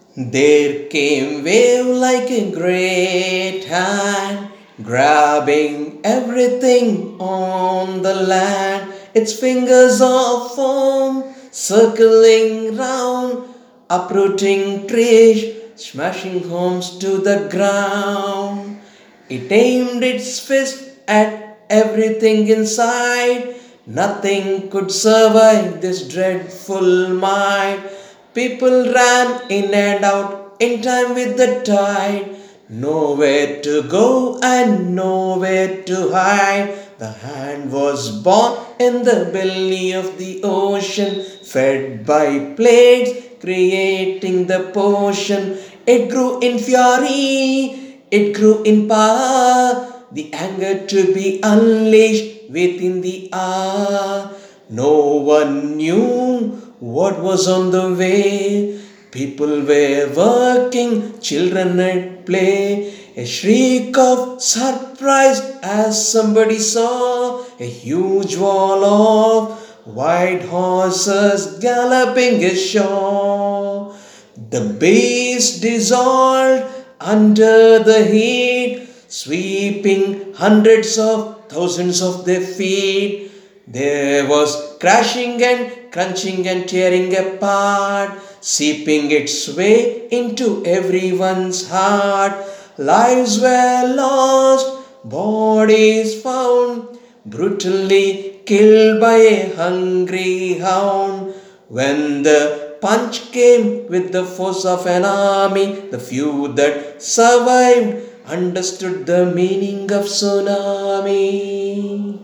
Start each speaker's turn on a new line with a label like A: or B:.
A: There came wave like a great hand, grabbing everything on the land. Its fingers of foam circling round, uprooting trees, smashing homes to the ground. It aimed its fist at everything inside. Nothing could survive this dreadful might. People ran in and out in time with the tide. Nowhere to go and nowhere to hide. The hand was born in the belly of the ocean, fed by plagues, creating the potion. It grew in fury, it grew in power, the anger to be unleashed within the hour. No one knew what was on the way. People were working, children at play. A shriek of surprise as somebody saw a huge wall of white horses galloping ashore. The beast dissolved under the heat, sweeping hundreds of thousands of their feet. There was crashing and crunching and tearing apart, seeping its way into everyone's heart. Lives were lost, bodies found, brutally killed by a hungry hound. When the punch came with the force of an army, the few that survived understood the meaning of tsunami.